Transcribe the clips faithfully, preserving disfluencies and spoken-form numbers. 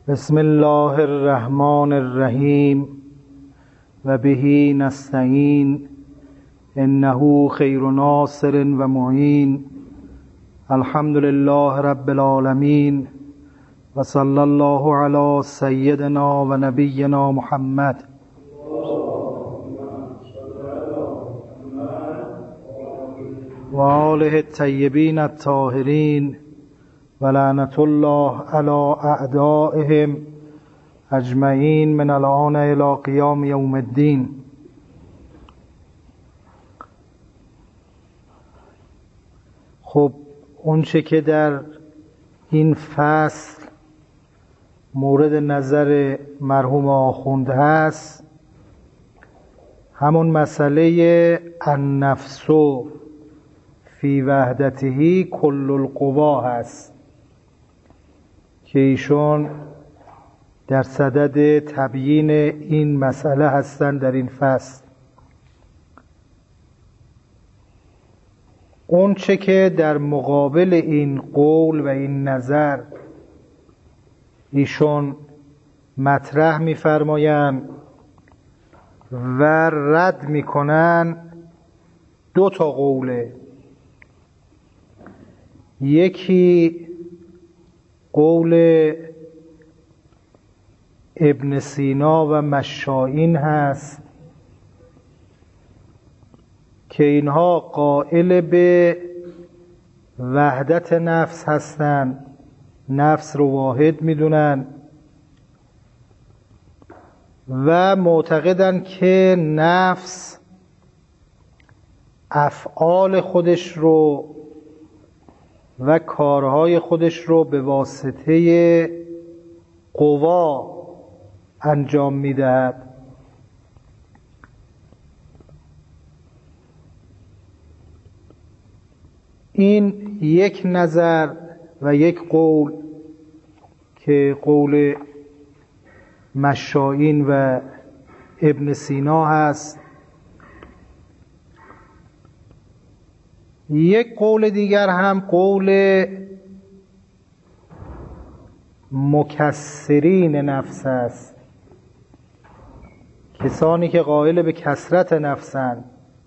بسم الله الرحمن الرحیم و به نستعین انه خیر ناصر و معین. الحمد لله رب العالمین و صلی الله علی سیدنا و نبینا محمد و آله الطیبین الطاهرین و لعنت الله علی اعدائهم اجمعین من الآن الی قیام یوم الدین. خب اون چه که در این فصل مورد نظر مرحوم آخوند هست همون مسئله النفس فی وحدته کل القوا هست که ایشون در صدد تبیین این مسئله هستند در این فصل. اون چه که در مقابل این قول و این نظر ایشون مطرح می‌فرمایند و رد می‌کنن دو تا قوله. یکی قول ابن سینا و مشائین هست که اینها قائل به وحدت نفس هستند، نفس رو واحد میدونن و معتقدن که نفس افعال خودش رو و کارهای خودش رو به واسطه قوا انجام میدهد. این یک نظر و یک قول که قول مشائین و ابن سینا هست. یک قول دیگر هم قول مکسرین نفس است، کسانی که قائل به کثرت نفسند،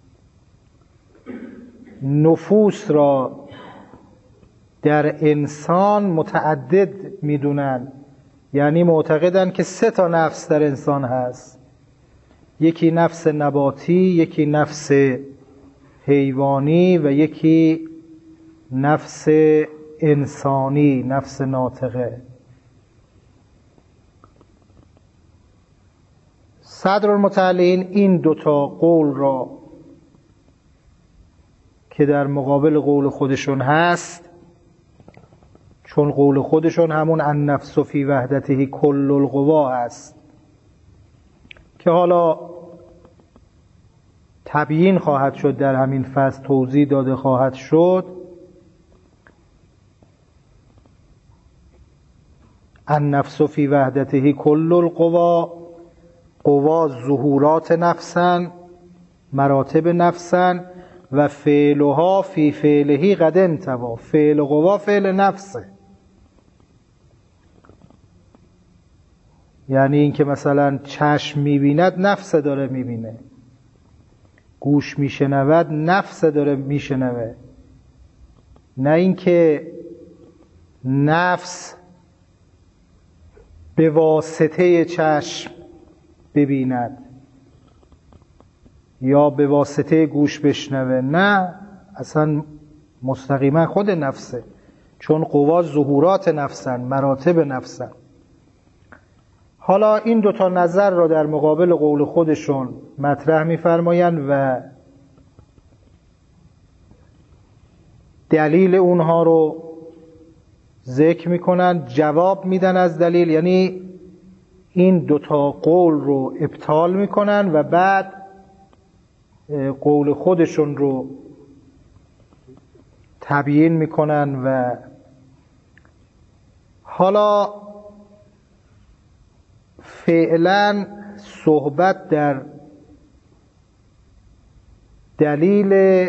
نفوس را در انسان متعدد میدونن، یعنی معتقدن که سه تا نفس در انسان هست، یکی نفس نباتی، یکی نفس حیوانی و یکی نفس انسانی، نفس ناطقه. صدرالمتعلین این دوتا قول را که در مقابل قول خودشون هست، چون قول خودشون همون النفس فی وحدته کل القوا هست که حالا تبیین خواهد شد، در همین فصل توضیح داده خواهد شد. النفس فی وحدته کل القوا، قوا ظهورات نفسن، مراتب نفسن و فعلها فی فعله قد انتوا. فعل قوا فعل نفسه، یعنی این که مثلا چشم میبیند نفس داره میبینه، گوش میشنود نفس داره میشنوه، نه اینکه نفس به واسطه چشم ببیند یا به واسطه گوش بشنوه، نه، اصلا مستقیما خود نفسه، چون قوا ظهورات نفسن، مراتب نفسن. حالا این دوتا نظر را در مقابل قول خودشون مطرح می‌فرمایند و دلیل اونها رو ذکر می‌کنند، جواب میدن از دلیل، یعنی این دوتا قول رو ابطال می‌کنن و بعد قول خودشون رو تبیین می‌کنن. و حالا فعلا صحبت در دلیل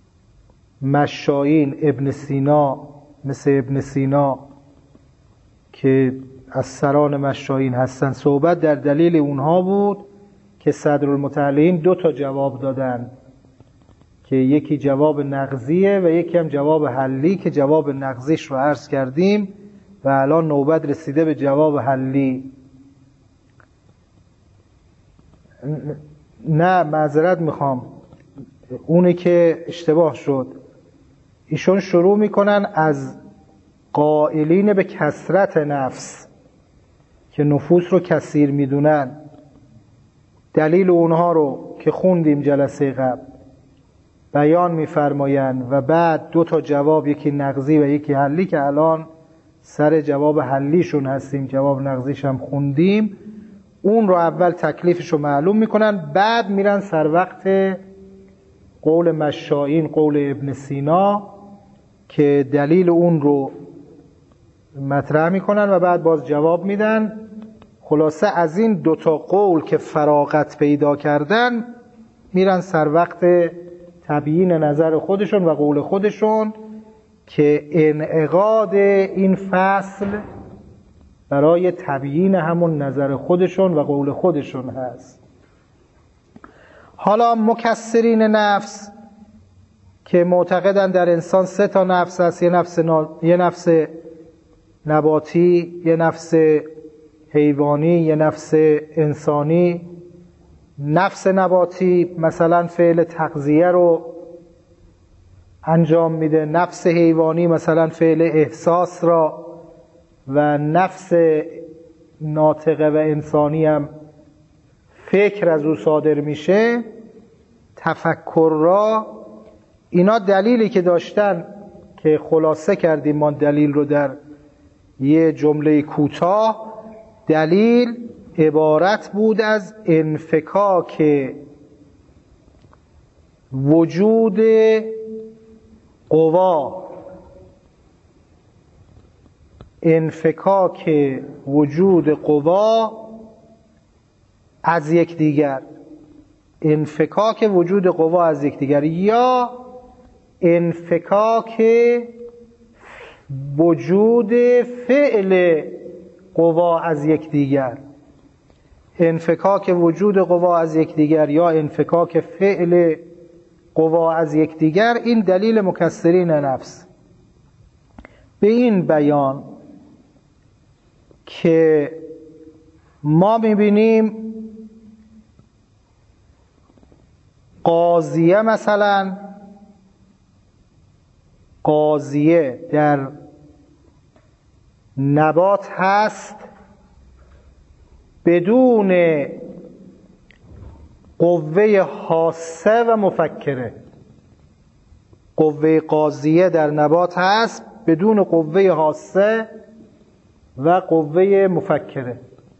مشائین ابن سینا، مثل ابن سینا که از سران مشایین هستن، صحبت در دلیل اونها بود که صدرالمتعلین دو تا جواب دادن که یکی جواب نقضیه و یکی هم جواب حلی که جواب نقضیش رو عرض کردیم و الان نوبت رسیده به جواب حلی. نه معذرت میخوام، اونی که اشتباه شد. ایشون شروع میکنن از قائلین به کثرت نفس که نفوس رو کثیر میدونن، دلیل اونها رو که خوندیم جلسه قبل بیان میفرمایند و بعد دو تا جواب، یکی نقضی و یکی حلی که الان سر جواب حلیشون هستیم، جواب نقضیش هم خوندیم. اون رو اول تکلیفش رو معلوم میکنن، بعد میرن سر وقت قول مشایین، قول ابن سینا که دلیل اون رو مطرح میکنن و بعد باز جواب میدن. خلاصه از این دوتا قول که فراغت پیدا کردن میرن سر وقت تبیین نظر خودشون و قول خودشون که انعقاد این فصل برای تبیین همون نظر خودشون و قول خودشون هست. حالا مکثرین نفس که معتقدن در انسان سه تا نفس هست، یه نفس, نا... یه نفس نباتی، یه نفس حیوانی، یه نفس انسانی. نفس نباتی مثلا فعل تغذیه رو انجام میده، نفس حیوانی مثلا فعل احساس را، و نفس ناطقه و انسانی هم فکر از او صادر میشه، تفکر را. اینا دلیلی که داشتن که خلاصه کردیم ما دلیل رو در یه جمله کوتاه، دلیل عبارت بود از انفکاک وجود قوا، انفکاک وجود قوا از یک دیگر، انفکاک وجود قوا از یک دیگر، یا انفکاک وجود فعل قوا از یک دیگر. انفکاک وجود قوا از یک دیگر یا انفکاک فعل قوا از یک دیگر، این دلیل مکثرین نفس. به این بیان که ما میبینیم قاضیه مثلا، قاضیه در نبات هست بدون قوه حاسه و مفکره. قوه قاضیه در نبات هست بدون قوه حاسه و قوه مفکره،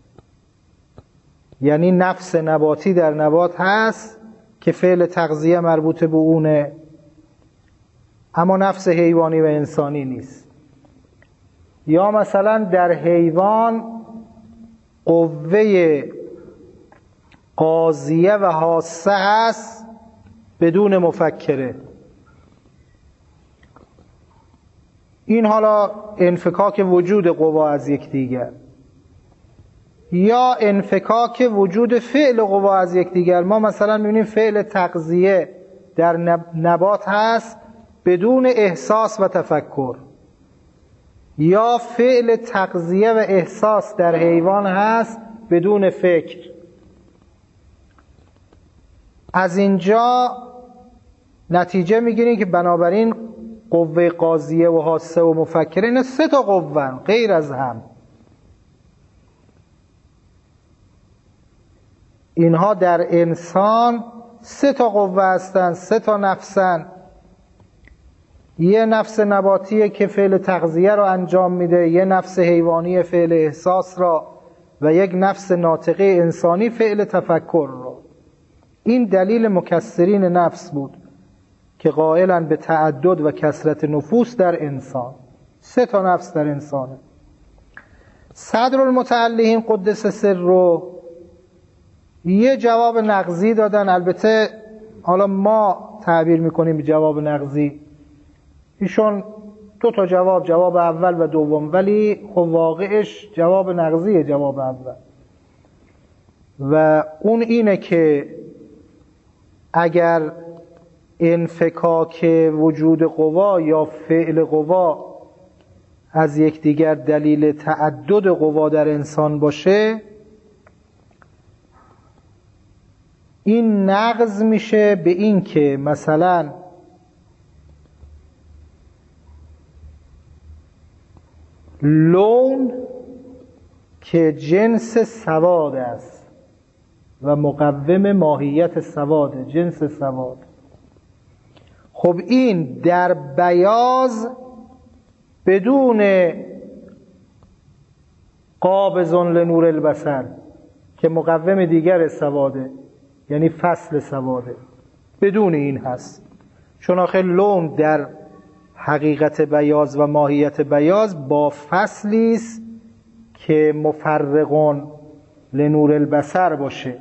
یعنی نفس نباتی در نبات هست که فعل تغذیه مربوط به اونه، اما نفس حیوانی و انسانی نیست. یا مثلا در حیوان قوه قاضیه و حاسه هست بدون مفکره. این حالا انفکاک وجود قوا از یک دیگر، یا انفکاک وجود فعل قوا از یک دیگر. ما مثلا می‌بینیم فعل تغذیه در نبات هست بدون احساس و تفکر، یا فعل تغذیه و احساس در حیوان هست بدون فکر. از اینجا نتیجه میگیریم که بنابراین قوه قاضیه و حاسه و مفکره اینا سه تا قوه غیر از هم. اینها در انسان سه تا قوه هستن، سه تا نفسن. یه نفس نباتیه که فعل تغذیه رو انجام میده، یه نفس حیوانی فعل احساس را، و یک نفس ناطقه انسانی فعل تفکر را. این دلیل مکثرین نفس بود که قائلن به تعدد و کثرت نفوس در انسان. سه تا نفس در انسانه. صدرالمتعلین قدس سره یه جواب نقضی دادن، البته حالا ما تعبیر میکنیم به جواب نقضی، ایشون دو تا جواب، جواب اول و دوم، ولی خب واقعش جواب نقضیه جواب اول. و اون اینه که اگر انفکاک وجود قوا یا فعل قوا از یکدیگر دلیل تعدد قوا در انسان باشه، این نقض میشه به این که مثلا لون که جنس سواد است و مقوم ماهیت سواد، جنس سواد، خب این در بیاض بدون قابض لنور البصر که مقوم دیگر سواده، یعنی فصل سواده، بدون این هست. چون آخه لون در حقیقت بیاض و ماهیت بیاض با فصلی است که مفرقون لنور البصر باشه.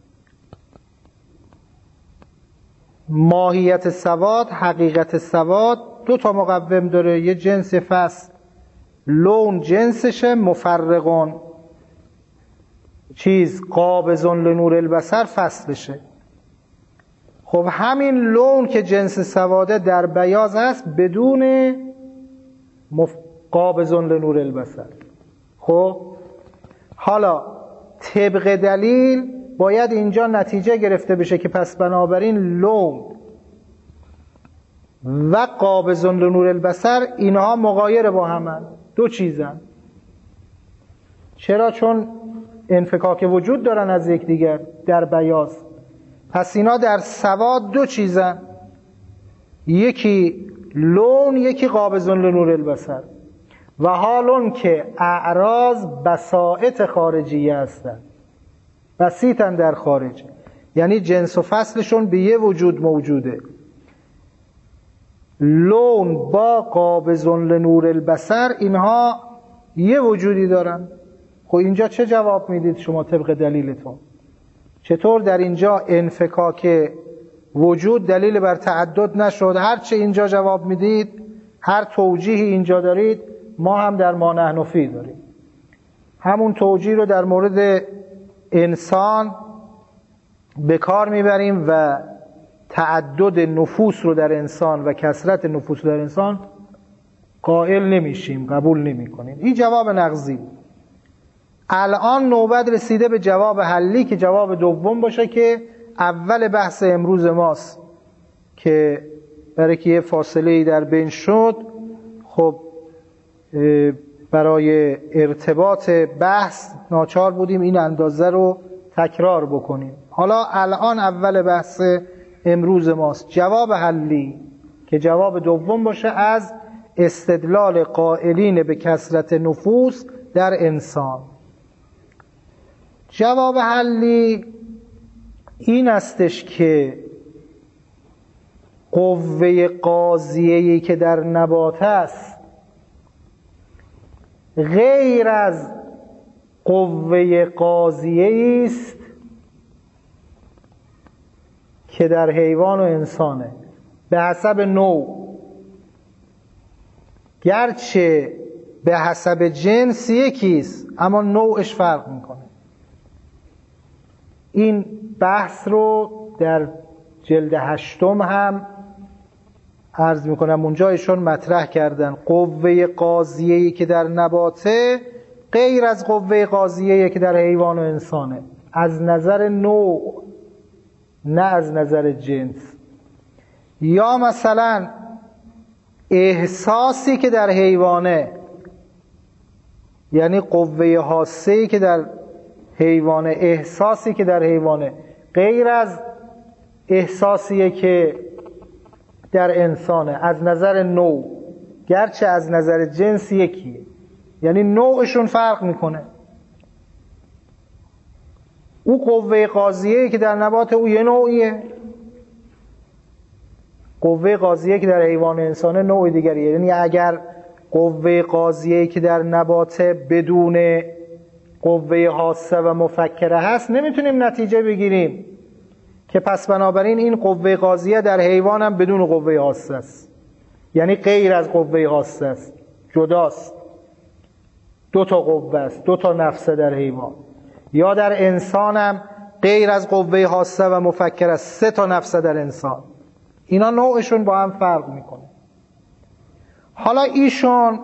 ماهیت سواد، حقیقت سواد دو تا مقوم داره، یه جنس فصل، لون جنسشه، مفرقون چیز قابضون لنور البصر فصلشه. خب همین لون که جنس سواده در بیاض هست بدون مف... قابضون لنور البصر. خب حالا طبق دلیل باید اینجا نتیجه گرفته بشه که پس بنابراین لون و قابضون لنور البصر اینها مغایر با همن، دو چیزن. چرا؟ چون انفکاک وجود دارن از یکدیگر در بیاض. پس اینا در سواد دو چیزن، یکی لون، یکی قابضون لنور البصر. و حالون که اعراض بساطت خارجیه هستن، بسیطن در خارج، یعنی جنس و فصلشون به یه وجود موجوده. لون با قابضون لنور البصر اینها یه وجودی دارن. خب اینجا چه جواب میدید شما طبق دلیلتون؟ چطور در اینجا انفکاک وجود دلیل بر تعدد نشد؟ هر چه اینجا جواب میدید، هر توجیهی اینجا دارید، ما هم در ما نحن فی داریم. همون توجیه رو در مورد انسان به کار میبریم و تعدد نفوس رو در انسان و کثرت نفوس رو در انسان قائل نمیشیم، قبول نمی کنیم. این جواب نقضی. الان نوبت رسیده به جواب حلی که جواب دوم باشه که اول بحث امروز ماست، که برای که یه فاصله در بین شد، خب برای ارتباط بحث ناچار بودیم این اندازه رو تکرار بکنیم. حالا الان اول بحث امروز ماست، جواب حلی که جواب دوم باشه از استدلال قائلین به کثرت نفوس در انسان. جواب حلی این استش که قوه قاضیه‌ای که در نبات است غیر از قوه قاضیه‌ای است که در حیوان و انسانه، به حسب نوع، گرچه به حسب جنس یکیست اما نوعش فرق میکنه. این بحث رو در جلد هشتم هم عرض میکنم، اونجا ایشون مطرح کردن قوه قاضیه‌ای که در نباته غیر از قوه قاضیه‌ای که در حیوان و انسانه، از نظر نوع نه از نظر جنس. یا مثلا احساسی که در حیوانه، یعنی قوه حاسه‌ای که در حیوانه، احساسی که در حیوانه غیر از احساسیه که در انسانه، از نظر نوع، گرچه از نظر جنس یکیه، یعنی نوعشون فرق میکنه. او قوه قاضیه‌ای که در نبات او یه نوعیه، قوه قاضیه‌ای که در حیوان و انسانه نوع دیگریه. یعنی اگر قوه قاضیه‌ای که در نبات بدون قوه حاسه و مفکره هست، نمیتونیم نتیجه بگیریم که پس بنابراین این قوه قاضیه در حیوان هم بدون قوه حاسه است. یعنی غیر از قوه حاسه است، جداست، دو تا قوه است، دو تا نفس در حیوان. یا در انسان هم غیر از قوه حاسه و مفکر است، سه تا نفس در انسان. اینا نوعشون با هم فرق میکنه. حالا ایشون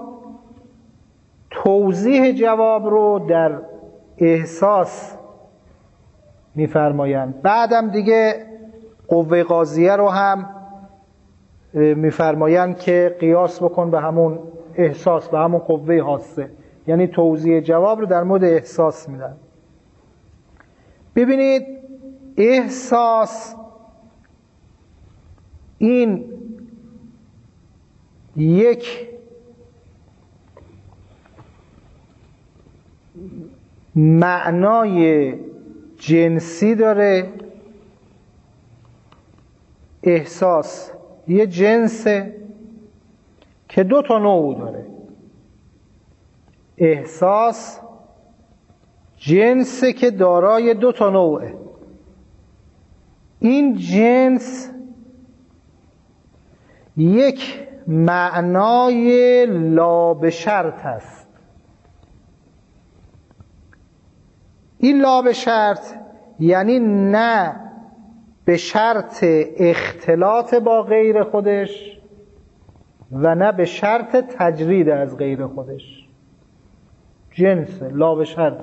توضیح جواب رو در احساس میفرمایند. بعدم دیگه قوه قاضیه رو هم میفرمایند که قیاس بکن به همون احساس، به همون قوه حاسه. یعنی توضیح جواب رو در مورد احساس میدن. ببینید احساس این یک معنای جنسی داره. احساس یه جنسه که دو تا نوع داره. احساس جنسه که دارای دو تا نوعه. این جنس یک معنای لا به شرط است. این لا به شرط یعنی نه به شرط اختلاط با غیر خودش و نه به شرط تجرید از غیر خودش. جنس لا به شرط.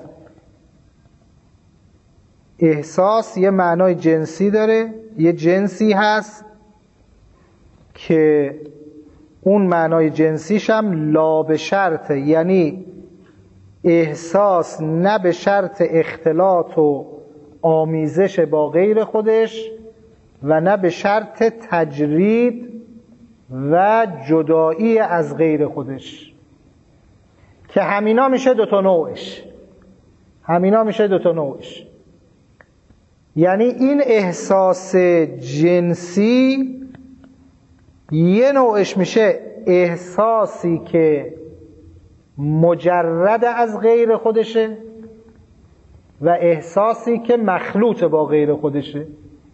احساس یه معنای جنسی داره، یه جنسی هست که اون معنای جنسیش هم لا به شرطه، یعنی احساس نه به شرط اختلاط و آمیزش با غیر خودش و نه به شرط تجرید و جدایی از غیر خودش، که همینا میشه دوتا نوعش. همینا میشه دوتا نوعش. یعنی این احساس جنسی یه نوعش میشه احساسی که مجرد از غیر خودشه و احساسی که مخلوط با غیر خودشه.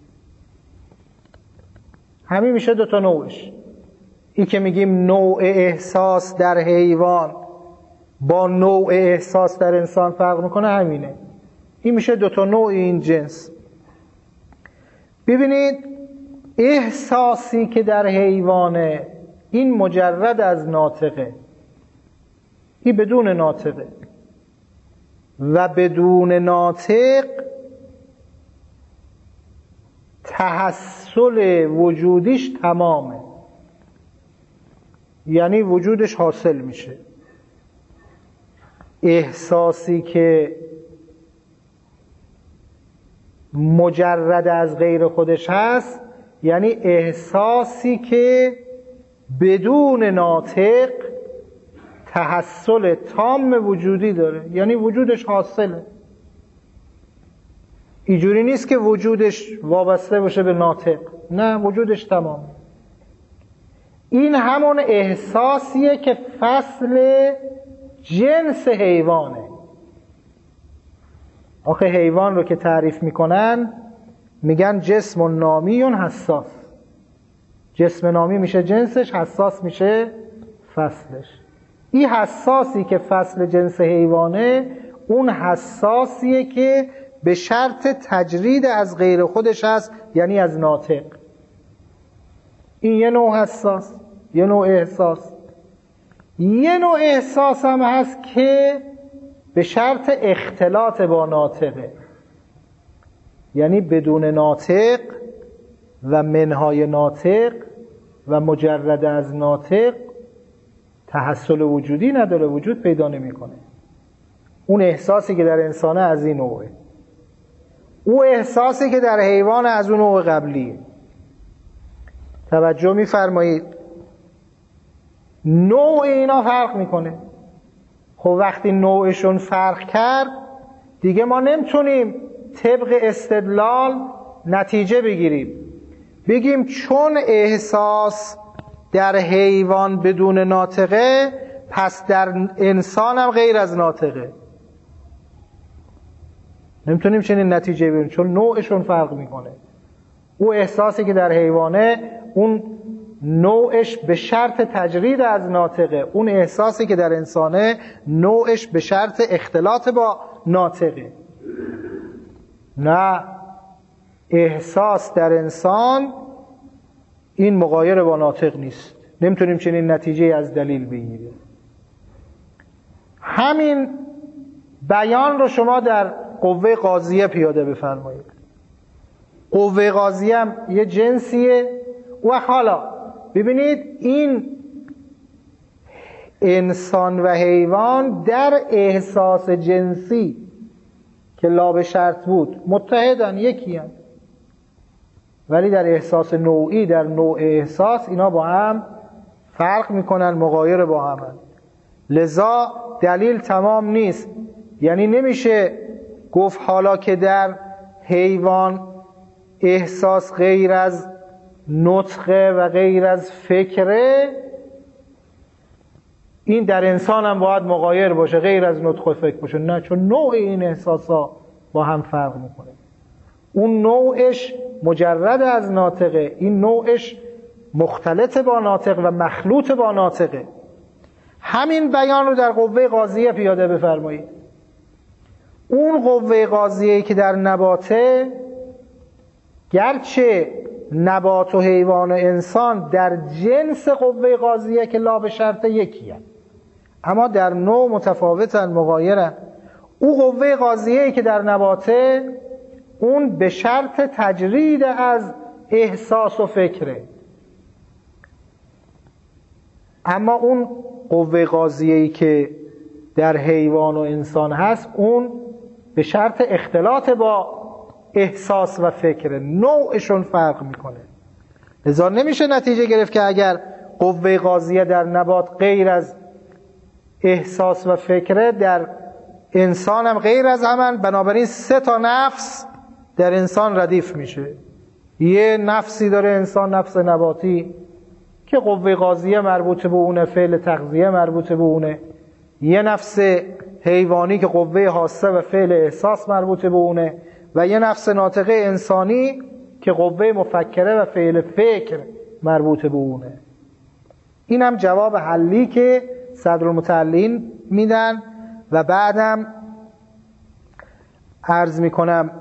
همین میشه دوتا نوعش. این که میگیم نوع احساس در حیوان با نوع احساس در انسان فرق میکنه، همینه. این میشه دوتا نوع این جنس. ببینید احساسی که در حیوانه این مجرد از ناطقه، این بدون ناطقه و بدون ناطق تحصل وجودیش تمامه، یعنی وجودش حاصل میشه. احساسی که مجرد از غیر خودش هست یعنی احساسی که بدون ناطق تحصل تام وجودی داره، یعنی وجودش حاصله. اینجوری نیست که وجودش وابسته باشه به ناطق، نه، وجودش تمام. این همون احساسیه که فصل جنس حیوانه. آخه حیوان رو که تعریف میکنن میگن جسم نامی حساس. جسم نامی میشه جنسش، حساس میشه فصلش. این حساسی که فصل جنس حیوانه اون حساسیه که به شرط تجرید از غیر خودش هست، یعنی از ناطق. این یه نوع حساس، یه نوع احساس. یه نوع احساس هم هست که به شرط اختلاط با ناطقه، یعنی بدون ناطق و منهای ناطق و مجرد از ناطق تحصل وجودی نداره، وجود پیدا نمیکنه. اون احساسی که در انسانه از این نوعه. او احساسی که در حیوان از اون نوع قبلیه. توجه میفرمایید نوع اینا فرق میکنه. خب وقتی نوعشون فرق کرد دیگه ما نمیتونیم طبق استدلال نتیجه بگیریم، بگیم چون احساس در حیوان بدون ناطقه پس در انسان هم غیر از ناطقه. نمیتونیم چنین نتیجه بگیریم چون نوعشون فرق میکنه. او احساسی که در حیوانه اون نوعش به شرط تجرید از ناطقه. اون احساسی که در انسانه نوعش به شرط اختلاط با ناطقه. نه، احساس در انسان این مغایر با ناطق نیست. نمیتونیم چنین نتیجه از دلیل بگیریم. همین بیان رو شما در قوه قاضیه پیاده بفرمایید. قوه قاضیه هم یه جنسیه. و حالا ببینید این انسان و حیوان در احساس جنسی که لا به شرط بود متحدن، یکی هن. ولی در احساس نوعی، در نوع احساس اینا با هم فرق میکنن، مغایر با هم هن. لذا دلیل تمام نیست. یعنی نمیشه گفت حالا که در حیوان احساس غیر از نطقه و غیر از فکره، این در انسان هم باید مغایر باشه، غیر از نطق و فکر باشه. نه، چون نوع این احساسا با هم فرق میکنه. اون نوعش مجرد از ناطقه، این نوعش مختلط با ناطق و مخلوط با ناطقه. همین بیان رو در قوه قاضیه پیاده بفرمایید. اون قوه قاضیه که در نباته، گرچه نبات و حیوان و انسان در جنس قوه قاضیه که لا به شرط یکی هست، اما در نوع متفاوتن، مغایرن. او قوه قاضیه که در نباته اون به شرط تجرید از احساس و فکره، اما اون قوه قاضیه‌ای که در حیوان و انسان هست اون به شرط اختلاط با احساس و فکره. نوعشون فرق میکنه. لذا نمیشه نتیجه گرفت که اگر قوه قاضیه در نبات غیر از احساس و فکره، در انسان هم غیر از همن. بنابراین سه تا نفس در انسان ردیف میشه. یه نفسی داره انسان، نفس نباتی که قوه قاضیه مربوط به اونه، فعل تغذیه مربوط به اونه. یه نفس حیوانی که قوه حاسه و فعل احساس مربوط به اونه، و یه نفس ناطقه انسانی که قوه مفکره و فعل فکر مربوط به اونه. این هم جواب حلی که صدرالمتعلین میدن. و بعدم عرض میکنم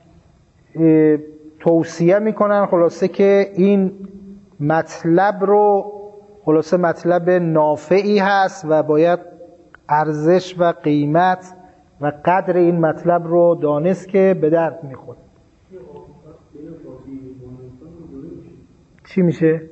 توصیه میکنن خلاصه که این مطلب رو، خلاصه مطلب نافعی هست و باید ارزش و قیمت و قدر این مطلب رو دانست که به درد میخوره. چی میشه؟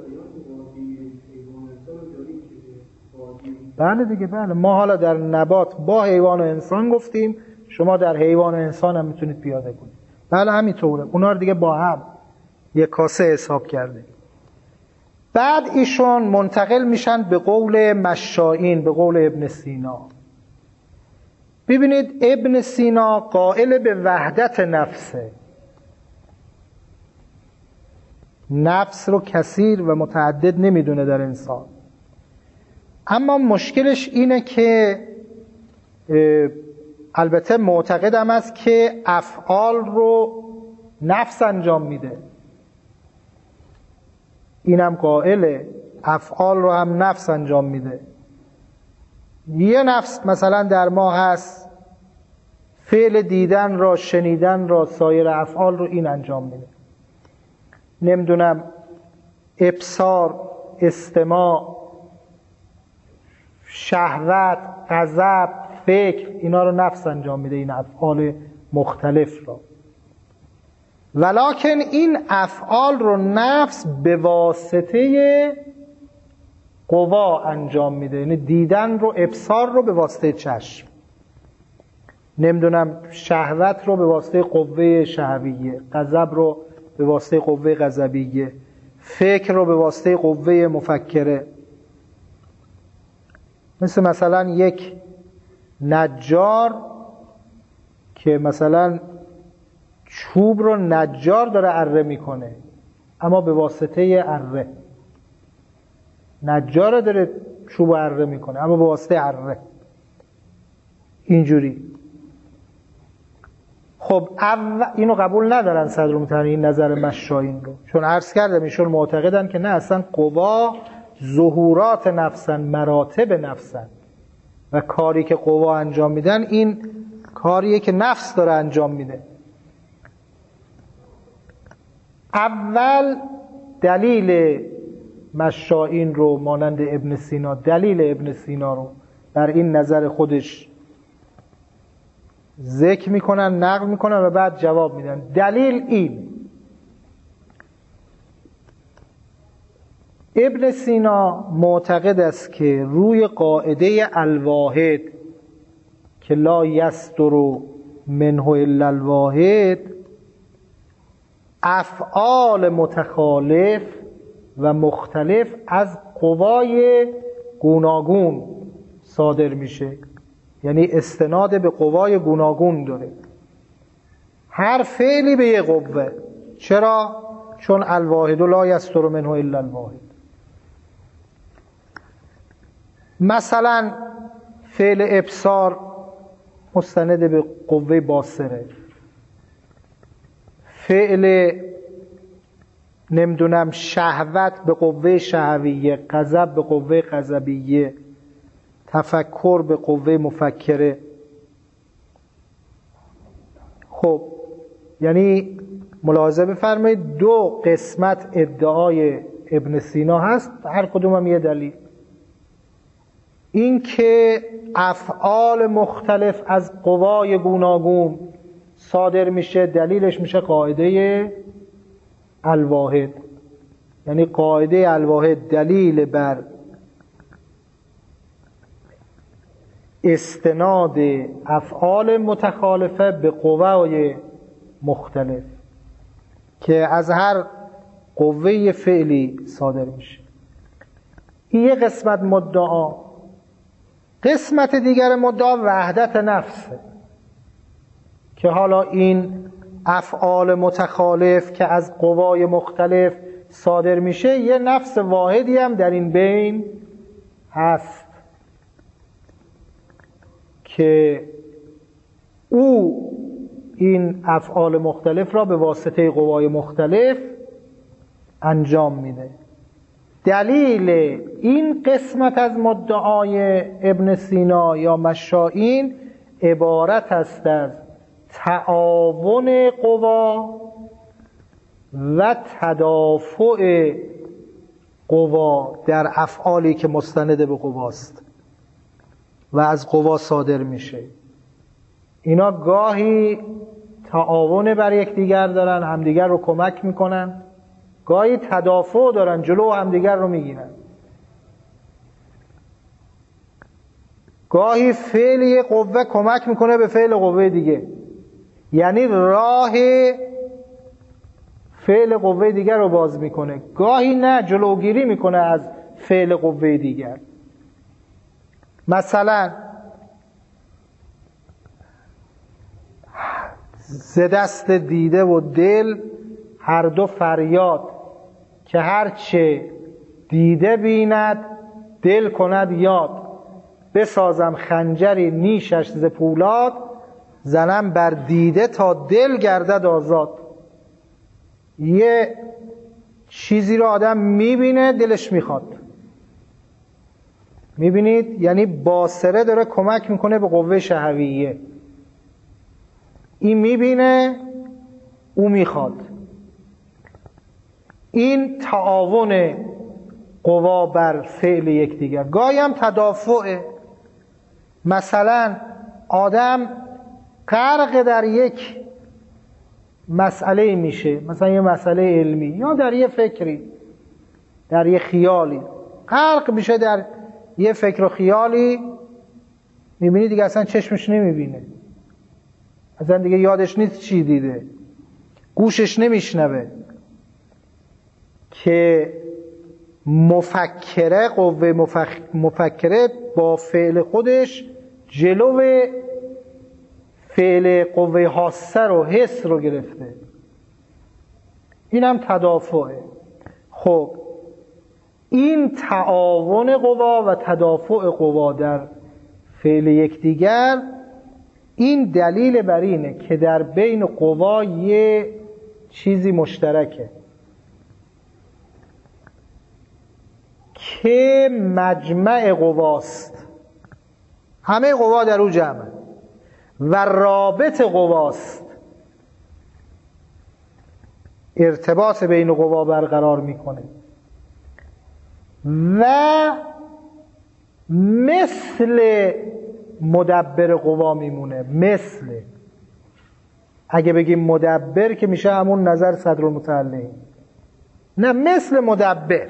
بله دیگه، بله. ما حالا در نبات با حیوان و انسان گفتیم، شما در حیوان و انسان هم میتونید پیاده کنید. بله همینطوره. اونا رو دیگه با هم یک کاسه حساب کرده. بعد ایشون منتقل میشن به قول مشائین، به قول ابن سینا. ببینید ابن سینا قائل به وحدت نفسه. نفس رو کثیر و متعدد نمیدونه در انسان. اما مشکلش اینه که البته معتقدم است که افعال رو نفس انجام میده. اینم قائله افعال رو هم نفس انجام میده. یه نفس مثلا در ما هست فعل دیدن را، شنیدن را، سایر افعال رو این انجام میده. نمیدونم ابصار، استماع، شهوت، غضب، فکر، اینا رو نفس انجام میده، این افعال مختلف را. ولکن این افعال رو نفس به واسطه قوا انجام میده. یعنی دیدن رو، ابصار رو به واسطه چشم، نمیدونم شهوت رو به واسطه قوه شهویه، غضب رو به واسطه قوه غضبیه، فکر رو به واسطه قوه مفکره. مثل مثلا یک نجار که مثلا چوب رو نجار داره اره میکنه، اما به واسطه اره. نجار داره چوب اره میکنه اما به واسطه اره. اینجوری. خب اینو قبول ندارن صدرالمطهرین این نظر مشایین رو، چون عرض کردم ایشون معتقدن که نه، اصلا قوا ظهورات نفسن، مراتب نفسن و کاری که قوا انجام میدن این کاریه که نفس داره انجام میده. اول دلیل مشایین رو مانند ابن سینا، دلیل ابن سینا رو بر این نظر خودش ذکر میکنن، نقل میکنن و بعد جواب میدن. دلیل این: ابن سینا معتقد است که روی قاعده الواحد که لا یصدر منه الا الواحد، افعال متخالف و مختلف از قوای گوناگون صادر میشه، یعنی استناد به قوای گوناگون داره. هر فعلی به یه قوه. چرا؟ چون الواحد لا یصدر منه الا الواحد. مثلا فعل ابصار مستند به قوه باصره، فعل نمیدونم شهوت به قوه شهویه، غضب به قوه غضبیه، تفکر به قوه مفکره. خب یعنی ملاحظه بفرمایید دو قسمت ادعای ابن سینا هست، هر کدوم هم یه دلیل. این که افعال مختلف از قوای گوناگون صادر میشه، دلیلش میشه قاعده الواحد. یعنی قاعده الواحد دلیل بر استناد افعال متخالفه به قوای مختلف که از هر قوه فعلی صادر میشه. این یه قسمت مدعا. قسمت دیگر مدعا وحدت نفسه که حالا این افعال متخالف که از قوای مختلف صادر میشه یه نفس واحدی هم در این بین هست که او این افعال مختلف را به واسطه قوای مختلف انجام میده. دلیل این قسمت از مدعای ابن سینا یا مشایین عبارت است از تعاون قوا و تدافع قوا در افعالی که مستند به قواست و از قوا صادر میشه. اینا گاهی تعاون بر یکدیگر دارن، همدیگر رو کمک میکنن، گاهی تدافع دارن، جلو همدیگر رو میگیرن. گاهی فعل یک قوه کمک میکنه به فعل قوه دیگه، یعنی راه فعل قوه دیگر رو باز میکنه. گاهی نه، جلوگیری میکنه از فعل قوه دیگر. مثلا ز دست دیده و دل هر دو فریاد، که هرچه دیده بیند دل کند یاد. بسازم خنجری نیشش ز پولاد، زنم بر دیده تا دل گردد آزاد. یه چیزی رو آدم میبینه دلش میخواد. میبینید؟ یعنی باصره داره کمک میکنه به قوه شهویه. این میبینه، او میخواد. این تعاون قوا بر فعل یکدیگر. گاهی هم تدافعه. مثلا آدم غرق در یک مسئله میشه، مثلا یه مسئله علمی یا در یه فکری، در یه خیالی غرق میشه، در یه فکر و خیالی میبینی دیگه اصلا چشمش نمیبینه، اصلا دیگه یادش نیست چی دیده، گوشش نمیشنوه، که مفکره قوه مفخ... مفکره با فعل خودش جلو فعل قوه حاسه رو، حس رو گرفته. این هم تدافعه. خب این تعاون قوا و تدافع قوا در فعل یکدیگر، این دلیل بر اینه که در بین قوا یه چیزی مشترکه که مجمع قواست، همه قوا در او جمعه، و رابط قواست، ارتباط بین قوا برقرار میکنه و مثل مدبر قوا میمونه. مثل، اگه بگیم مدبر که میشه همون نظر صدرالمتعلقین، نه، مثل مدبر،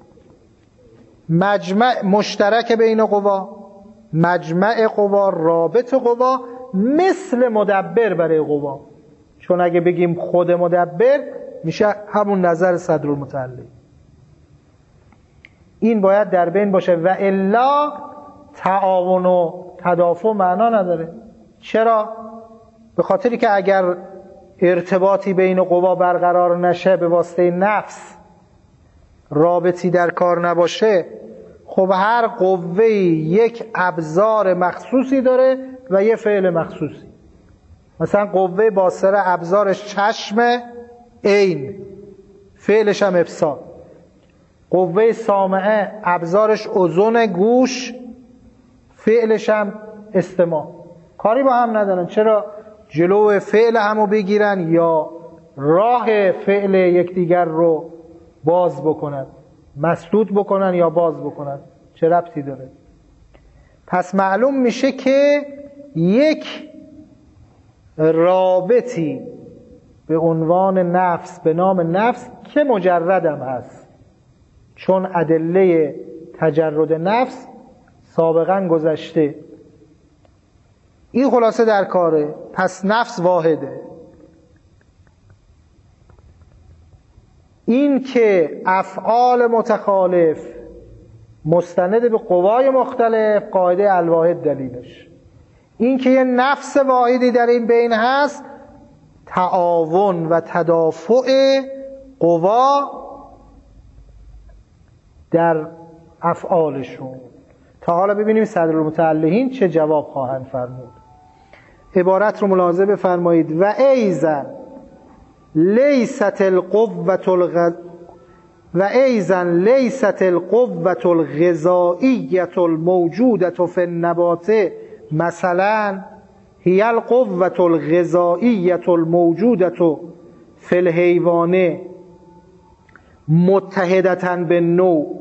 مجمع مشترک بین قوا، مجمع قوا، رابط قوا، مثل مدبر برای قوا. چون اگه بگیم خود مدبر میشه همون نظر صدرالمتعلقین. این باید در بین باشه و الا تعاون و تدافع معنا نداره. چرا؟ به خاطری که اگر ارتباطی بین قوا برقرار نشه، به واسطه نفس رابطی در کار نباشه، خب هر قوه‌ای یک ابزار مخصوصی داره و یه فعل مخصوصی. مثلا قوه باصره ابزارش چشم عین، فعلش هم ابصار. قوه سامعه ابزارش اذن گوش، فعلش هم استماع. کاری با هم ندارن. چرا؟ جلو فعل همو بگیرن یا راه فعل یکدیگر رو باز بکنن، مسدود بکنن یا باز بکنن. چه ربطی داره؟ پس معلوم میشه که یک رابطی به عنوان نفس، به نام نفس، که مجردم هست، چون ادله تجرد نفس سابقا گذشته. این خلاصه در کاره. پس نفس واحده. این که افعال متخالف مستند به قوای مختلف، قاعده الواحد دلیلش. این که یه نفس واحدی در این بین هست، تعاون و تدافع قوا در افعالشون. تا حالا ببینیم صدرالمتعلقین چه جواب خواهند فرمود. عبارت رو ملاحظه بفرمایید. و ایزن لیست القوة الغ... و ایزن لیست القوة الغذائیة الموجودة فی النبات مثلا هی القوة الغذائیة الموجودة فی الحیوان متحدة بالنوع.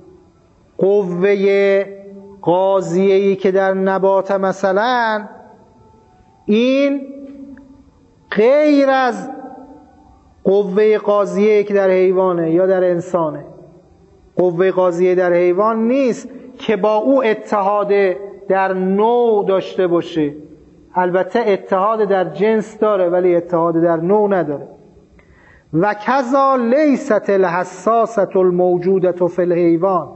قوه غذاییه‌ای که در نبات مثلا، این غیر از قوه غذاییه‌ای که در حیوانه یا در انسانه. قوه غذاییه در حیوان نیست که با او اتحاد در نوع داشته باشه. البته اتحاد در جنس داره ولی اتحاد در نوع نداره. و کذا لیست الحساسة الموجودة فی الحیوان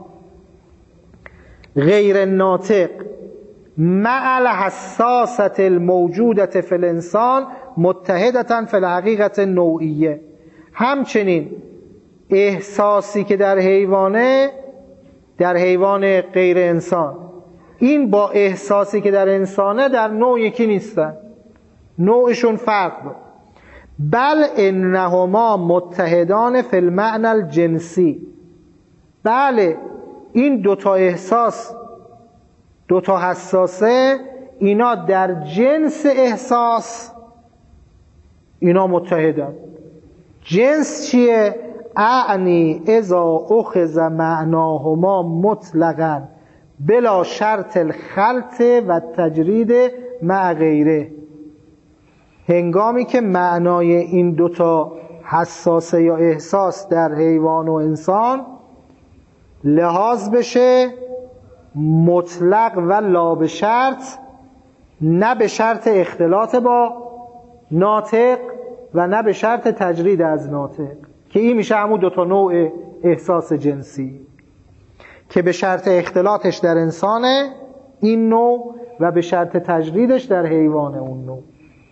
غیر الناطق مع الحساسة الموجودة فی الانسان متحدة فی الحقیقة النوعیه. همچنین احساسی که در حیوانه، در حیوان غیر انسان، این با احساسی که در انسانه در نوع یکی نیستن، نوعشون فرق داره. بل انهما متحدان فی المعنى الجنسی. بله، این دوتا احساس، دوتا حساسه، اینا در جنس احساس اینا متحدن. جنس چیه؟ اعنی اذا اخذ معناهما مطلقا بلا شرط الخلط و تجرید مع غیره. هنگامی که معنای این دوتا حساسه یا احساس در حیوان و انسان لحاظ بشه مطلق و لا به شرط، نه به شرط اختلاط با ناطق و نه به شرط تجرید از ناطق، که این میشه همون دوتا نوع احساس جنسی که به شرط اختلاطش در انسانه این نوع و به شرط تجریدش در حیوان اون نوع.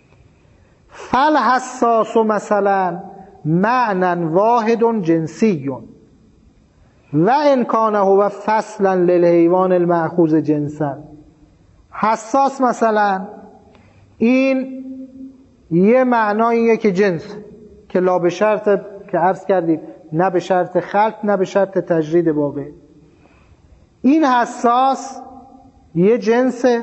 فالحساس مثلا معنی واحد جنسی و ان کان هو فصلا للحیوان المأخوذ جنسا. حساس مثلا این یه معناییه که جنس که لا به شرط که عرض کردیم نه به شرط خلق نه به شرط تجرید واقع. این حساس یه جنسه،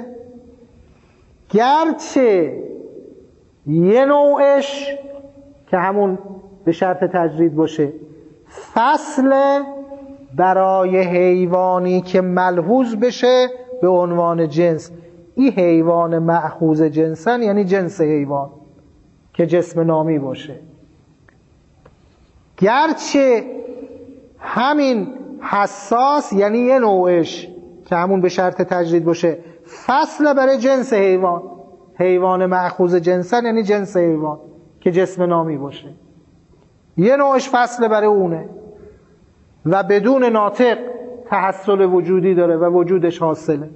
گرچه یه نوعش که همون به شرط تجرید باشه فصل برای حیوانی که ملحوظ بشه به عنوان جنس. این حیوان مأخوذ جنسن یعنی جنس حیوان که جسم نامی باشه، گرچه همین حساس یعنی یه نوعش که همون به شرط تجرید باشه فصل برای جنس حیوان. حیوان مأخوذ جنسن یعنی جنس حیوان که جسم نامی باشه، یه نوعش فصل برای اونه و بدون ناطق تحصل وجودی داره و وجودش حاصله.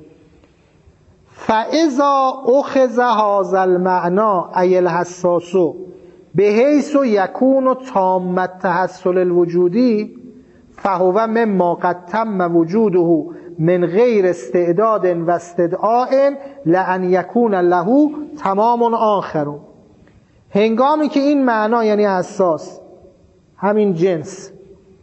فاذا اخذ هذا المعنى ای الحساس بحیث یکون تام التحصل الوجودی فهو مما قد تم وجوده من غیر استعداد و استدعاء لان یکون له تمام آخر. هنگامی که این معنا یعنی حساس همین جنس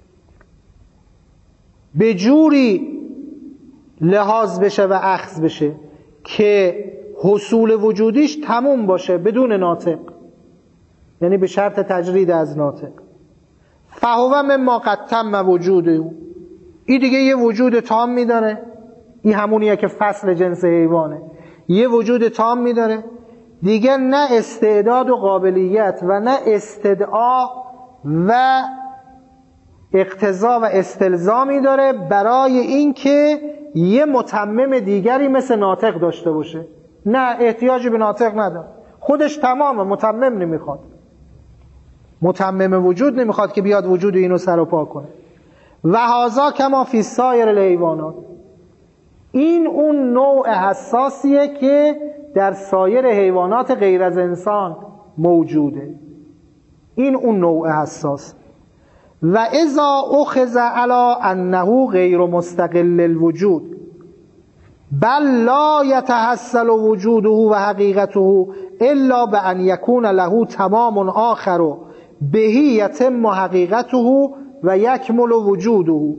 به جوری لحاظ بشه و اخذ بشه که حصول وجودیش تموم باشه بدون ناطق، یعنی به شرط تجرید از ناطق، فهو مما قد تم وجوده، این دیگه یه وجود تام میداره. این همونیه که فصل جنس حیوانه، یه وجود تام میداره دیگه، نه استعداد و قابلیت و نه استدعا و اقتضا و استلزامی داره برای اینکه یه متمم دیگری مثل ناطق داشته باشه. نه، احتیاجی به ناطق نداره، خودش تمامه، متمم نمیخواد، متمم وجود نمیخواد که بیاد وجود اینو سر و پا کنه. و هذا کما فی سایر الحیوانات، این اون نوع حساسیه که در سایر حیوانات غیر از انسان موجوده، این اون نوع حساس. و اذا اخذ علی انه غیر مستقل الوجود بل لا یتحصل وجوده و حقیقته الا بان یکون له تمام آخر بهی یتم حقیقته و یکمل وجوده.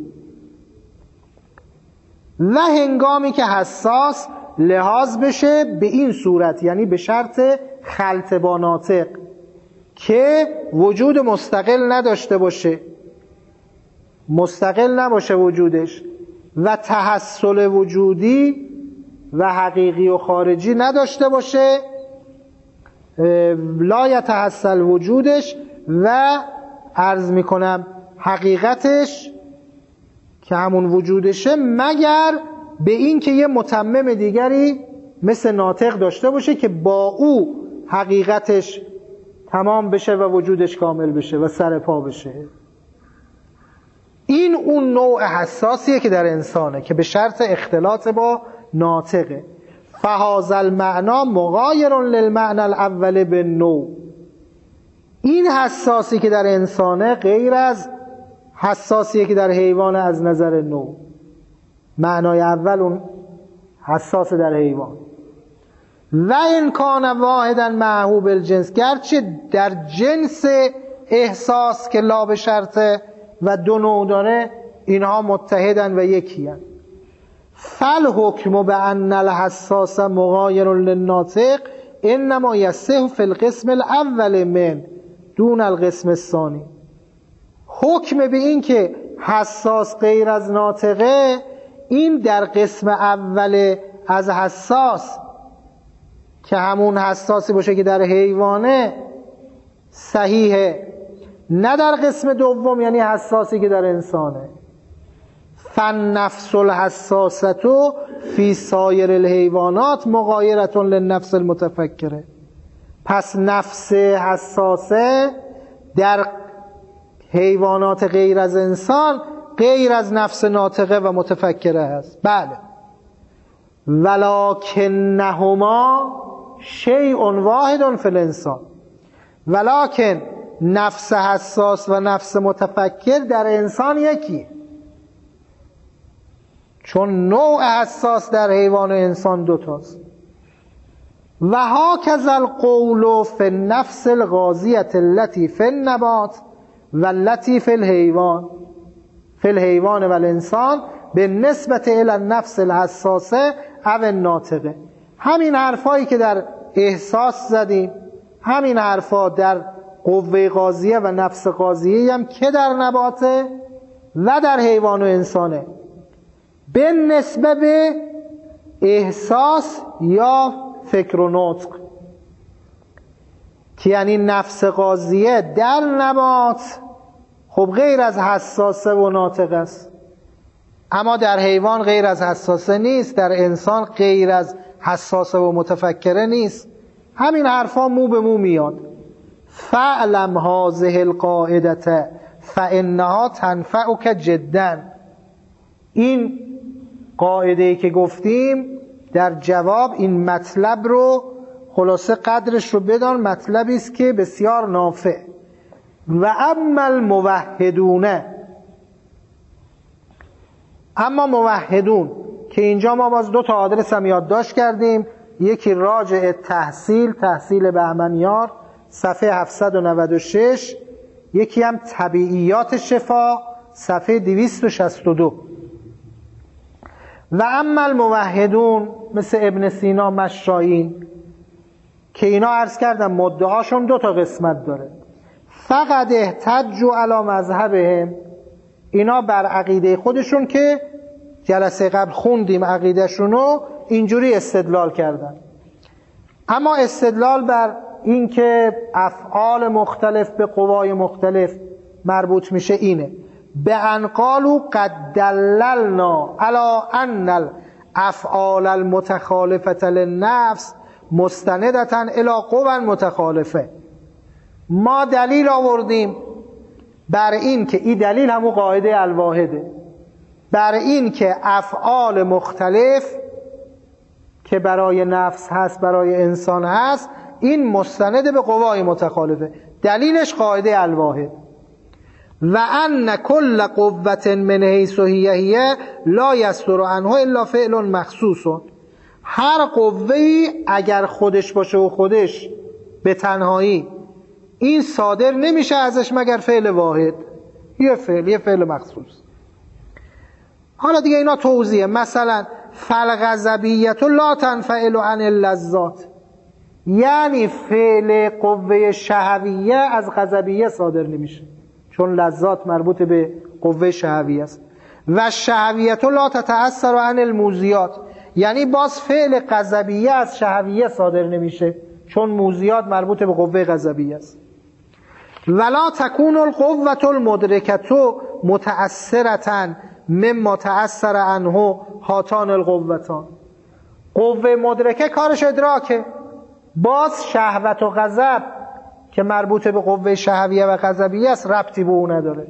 و هنگامی که حساس لحاظ بشه به این صورت، یعنی به شرط خلط با ناطق، که وجود مستقل نداشته باشه، مستقل نباشه وجودش، و تحصل وجودی و حقیقی و خارجی نداشته باشه، لا یتحصل وجودش و عرض میکنم حقیقتش که همون وجودشه، مگر به این که یه متمم دیگری مثل ناطق داشته باشه که با او حقیقتش تمام بشه و وجودش کامل بشه و سر پا بشه. این اون نوع حساسیه که در انسانه که به شرط اختلاط با ناطقه. فهذا المعنى مغایر للمعنى الاول بالنوع، این حساسی که در انسانه غیر از حساسیه که در حیوان از نظر نوع. معنای اول اون حساس در حیوان. و این کان واحدا معه بالجنس، گرچه در جنس احساس که لا به شرطه و دو نوع داره اینها متحدن و یکی هن. فالحکم بان الحساس مغایر للناطق انما یصح فی القسم الاول من دون القسم الثانی. حکم به این که حساس غیر از ناطقه، این در قسم اول از حساس که همون حساسی باشه که در حیوانه صحیحه، نه در قسم دوم یعنی حساسی که در انسانه. فالنفس الحساسة فی سایر الحیوانات مغایرة للنفس المتفکره. پس نفس حساسه در حیوانات غیر از انسان غیر از نفس ناطقه و متفکره هست. بله، ولکنهما شیء واحد فی الانسان، ولکن نفس حساس و نفس متفکر در انسان یکی، چون نوع حساس در حیوان و انسان دوتاست. و هاکذا القول فی النفس الغازیة التي فی النبات و التي فی الحیوان فی الحیوان و الانسان بالنسبة الى النفس الحساسه او الناطقه. همین حرفایی که در احساس زدیم، همین حرفا در قوه غازیه و نفس غازیه هم که در نباته و در حیوان و انسانه، به نسبه به احساس یا فکر و نطق، که یعنی نفس غازیه در نبات خب غیر از حساسه و ناطق است، اما در حیوان غیر از حساسه نیست، در انسان غیر از حساسه و متفکره نیست. همین حرفا مو به مو میاد. فعلم هذه القاعدة فانها تنفعک جدا. این قاعده‌ای که گفتیم در جواب این مطلب رو خلاصه قدرش رو بدان، مطلبی است که بسیار نافع. و اما الموحدون، اما موحدون که اینجا ما باز دو تا آدرس هم یادداشت کردیم، یکی راجع تحصیل تحصیل بهمنیار صفحه هفتصد و نود و شش، یکی هم طبیعیات شفا صفحه دویست و شصت و دو. و اما الموحدون مثل ابن سینا، مشایین که اینا عرض کردم مدعاشون دو تا قسمت داره. فقط احتجوا علی مذهبهم، اینا بر عقیده خودشون که جلسه قبل خوندیم عقیدهشونو اینجوری استدلال کردن، اما استدلال بر این که افعال مختلف به قوای مختلف مربوط میشه اینه: به ان قالوا قد دللنا علی ان الافعال المتخالفه للنفس مستندة الی قوى متخالفه. ما دلیل آوردیم بر این که این دلیل همون قاعده الواحده، بر این که افعال مختلف که برای نفس هست برای انسان هست این مستند به قوای متخالفه، دلیلش قاعده الواحد. و ان کل قوة من حیث هی هی لا یصدر عنه الا فعل مخصوص. هر قوه‌ای اگر خودش باشه و خودش به تنهایی این صادر نمیشه ازش مگر فعل واحد، یه فعل یه فعل مخصوص. حالا دیگه اینا توضیحه. مثلا فالغضبیت لا تنفعل عن اللذات، یعنی فعل قوه شهویه از غضبیه صادر نمیشه چون لذات مربوط به قوه شهویه است. و شهویت لا تتأثر عن الموزیات، یعنی باز فعل غضبیه از شهویه صادر نمیشه چون موزیات مربوط به قوه غضبیه است. ولا تکون القوة المدرکة متأثرة مما تأثر عنه هاتان القوتان. قوه مدرکه کارش ادراکه، باز شهوت و غضب که مربوط به قوه شهویه و غضبیه است ربطی به اون نداره.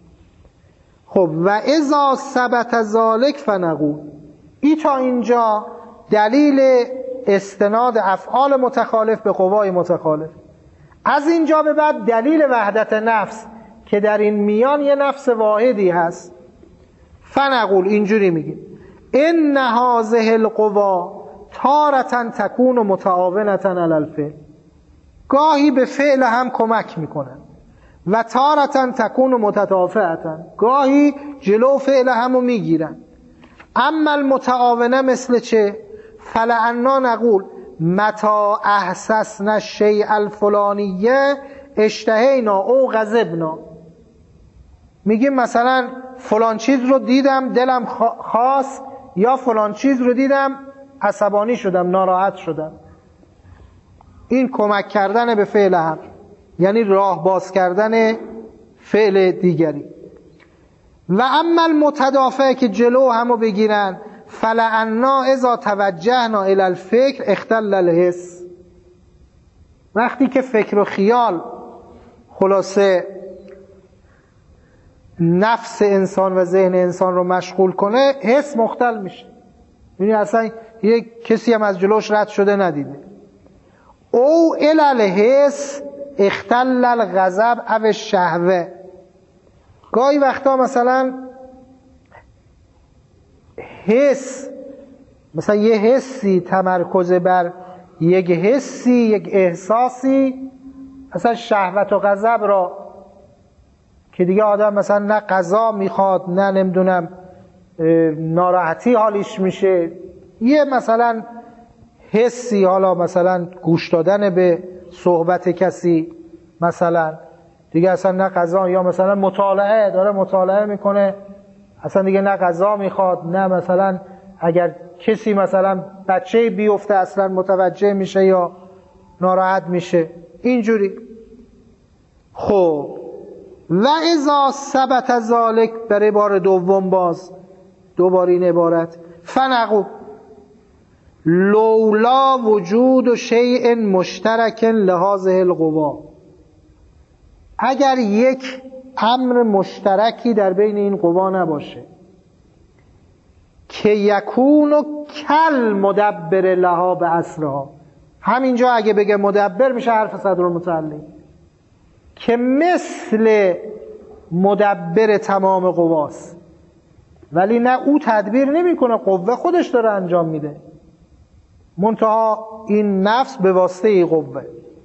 خب و اذا ثبت ذلک فنقول، ای تا اینجا دلیل استناد افعال متخالف به قوای متخالف. از اینجا به بعد دلیل وحدت نفس که در این میان یه نفس واحدی هست. فنقول، اینجوری میگیم ان هذه القوا تارة تکون متعاونة علی الفعل، گاهی به فعل هم کمک میکنن، و تارة تکون متدافعة، گاهی جلو فعل همو میگیرن. اما المتعاونه مثل چه؟ فلعنا نقول متا احسسنا الشیء الفلانیه اشتهینا او غضبنا. میگیم مثلا فلان چیز رو دیدم دلم خواست، یا فلان چیز رو دیدم عصبانی شدم ناراحت شدم. این کمک کردن به فعل هم، یعنی راه باز کردن فعل دیگری. و اما المتدافع که جلو همو بگیرن، فلعنا اذا توجهنا الى الفکر اختل الحس، وقتی که فکر و خیال خلاصه نفس انسان و ذهن انسان رو مشغول کنه حس مختل میشه، یعنی اصلا یک کسی هم از جلوش رد شده ندیده. او الی الحس اختل الغضب او الشهوه، گاهی وقتا مثلا حس، مثلا یه حسی تمرکز بر یک حسی، یک احساسی، مثلا شهوت و غضب را که دیگه آدم مثلا نه غذا میخواد نه نمیدونم ناراحتی حالیش میشه، یه مثلا حسی، حالا مثلا گوش دادن به صحبت کسی مثلا دیگه اصلا نه غذا، یا مثلا مطالعه داره مطالعه میکنه اصلا دیگه نه غذا میخواد نه مثلا اگر کسی مثلا بچه بیفته اصلا متوجه میشه یا ناراحت میشه اینجوری. خب و اذا ثبت ذلک، برای بار دوم باز دوباره این عبارت، فنقو لولا وجود شیء مشترک لهذه القوا، اگر یک امر مشترکی در بین این قوا نباشه که یکون کل مدبر لها به اسرها، همینجا اگه بگه مدبر میشه حرف صدرالمتعلی، که مثل مدبر تمام قواست، ولی نه او تدبیر نمیکنه، قوه خودش داره انجام میده، منتها این نفس به واسطه ای قوه.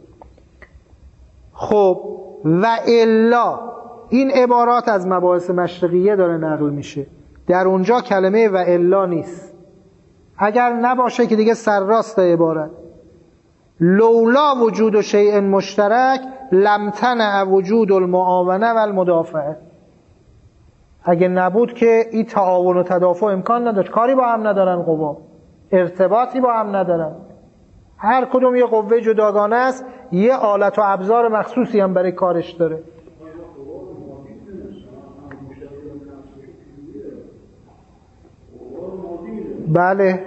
خب و الا، این عبارات از مباحث مشرقیه داره نقل میشه، در اونجا کلمه و الا نیست، اگر نباشه که دیگه سرراست عبارت. لولا وجود شیء مشترک لم تنع وجود المعاونه و المدافعه، اگه نبود که این تعاون و تدافع امکان نداشت، کاری با هم ندارن قوا، ارتباطی با هم ندارن، هر کدوم یه قوه جداگانه است، یه آلت و ابزار مخصوصی هم برای کارش داره. بله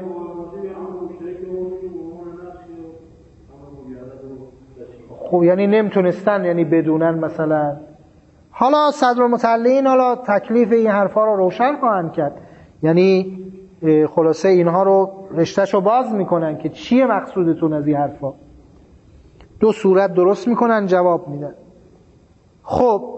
خب یعنی نمیتونستن یعنی بدونن مثلا. حالا صدرالمتعلین حالا تکلیف این حرفا رو روشن خواهند کرد، یعنی خلاصه اینها رو رشتهشو باز میکنن که چیه مقصودتون از این حرفا، دو صورت درست میکنن جواب میدن. خب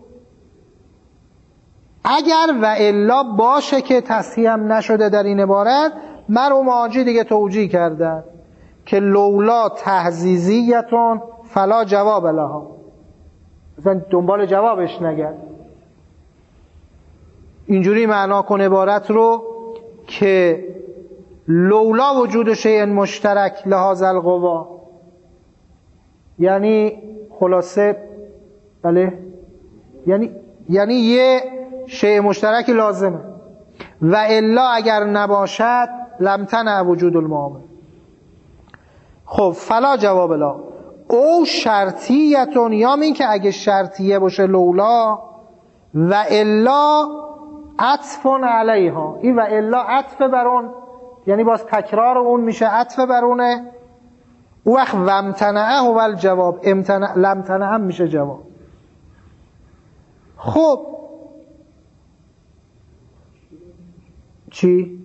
اگر و الا باشه که تصحیح هم نشده در این عبارت، مرحوم حاجی دیگه توجیه کردن که لولا تحزیزیتون فلا جواب لها، مثلا دنبال جوابش نگرد، اینجوری معنا کن عبارت رو که لولا وجود شیء مشترک لهذا القوا، یعنی خلاصه بله یعنی یعنی یه شیء مشترکی لازمه، و الا اگر نباشد لم تنع وجود المعامل. خب فلا جواب لا، او شرطیتون، یا این که اگه شرطیه باشه لولا، و الا عطف علیها، این و الا عطف بر اون، یعنی باز تکرار اون میشه عطف بر اونه، او وقت وامتنعه و الجواب، امتنع لم تنعه هم میشه جواب. خب چی؟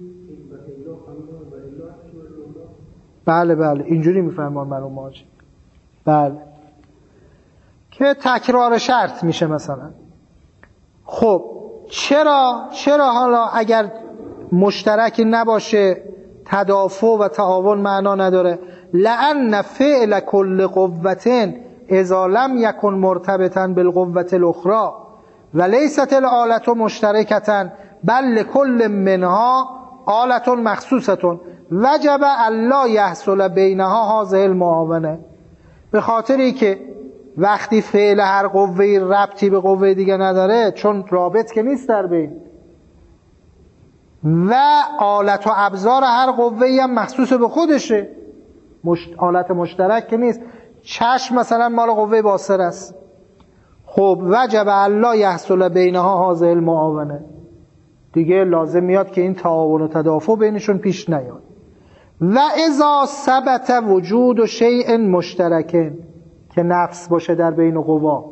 بله بله اینجوری میفهمان مرحوم حاجی، بله که تکرار شرط میشه مثلا. خب چرا چرا حالا اگر مشترکی نباشه تدافع و تعاون معنا نداره؟ لأن فعل کل قوة اذا لم یکن مرتبطا بالقوة الاخرى و لیست الآلة مشترکة بل لكل منها آلة مخصوصة وجب الا یحصل بینها هذه المعاونه، به خاطری که وقتی فعل هر قوه‌ای ربطی به قوه دیگه نداره، چون رابط که نیست در بین، و آلت و ابزار هر قوه‌ای هم مخصوص به خودشه، مشت... آلت مشترک که نیست. چشم مثلا مال قوه باصر است، خب وجب الا یحصل بینها هذه المعاونه، دیگه لازم میاد که این تعاون و تدافع بینشون پیش نیاد. و اذا ثبت وجود شیء مشترک، که نفس باشه در بین قوا،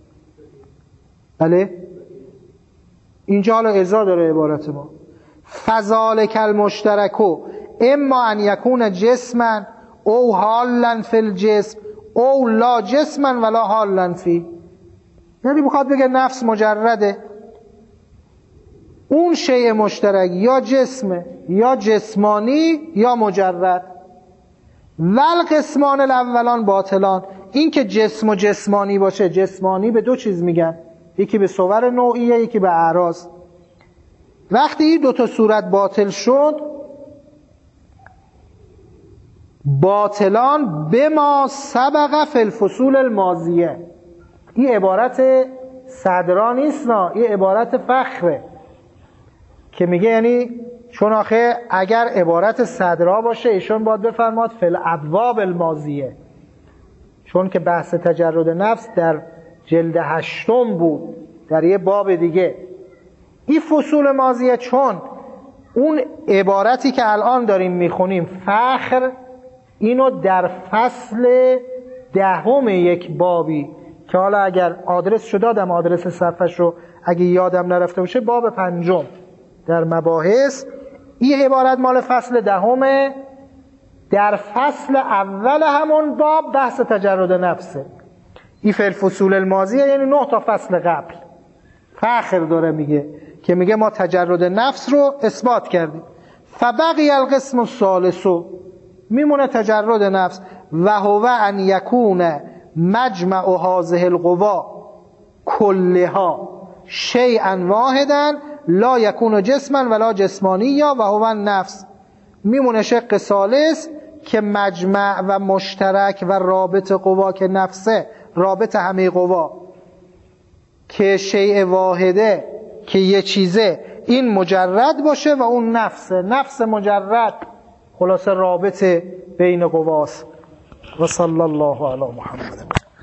بله اینجا حالا اذا داره عبارت ما، فذالک المشترک اما ان یکون جسما او حالا فی الجسم او لا جسما ولا حالا فی، یعنی بخواد بگه نفس مجرده، اون شیء مشترک یا جسمه یا جسمانی یا مجرد، ول قسمان الاولان باطلان. این که جسم و جسمانی باشه، جسمانی به دو چیز میگن، یکی به صور نوعیه، یکی به اعراض. وقتی این دو تا صورت باطل شد، باطلان بما سبق فی الفصول الماضیه. این عبارت صدرا نیست، نه، این عبارت فخره که میگه یعنی چون آخه اگر عبارت صدرا باشه ایشون باید بفرماد فی الابواب الماضیه، چون که بحث تجرد نفس در جلد هشتم بود در یه باب دیگه. این فصول ماضیه چون اون عبارتی که الان داریم میخونیم فخر، اینو در فصل دهم یک بابی که حالا اگر آدرس شو دادم، آدرس صفحش رو اگه یادم نرفته باشه، باب پنجم در مباحث، این عبارت مال فصل دهمه. در فصل اول همون باب بحث تجرد نفسه. این فی الفصول الماضیه یعنی نه تا فصل قبل فخر داره میگه که میگه ما تجرد نفس رو اثبات کردیم. فبقی القسم الثالث، میمونه تجرد نفس، و هو ان یکون مجمع هذه القوا کلها شیئا واحدا لا یکون جسما ولا جسمانیا و هو النفس. میمونه شق ثالث که مجمع و مشترک و رابط قوا که نفسه، رابط همه قوا که شیء واحده، که یه چیزه، این مجرد باشه و اون نفسه، نفس مجرد، خلاصه رابط بین قواست. و صلی الله علی محمد.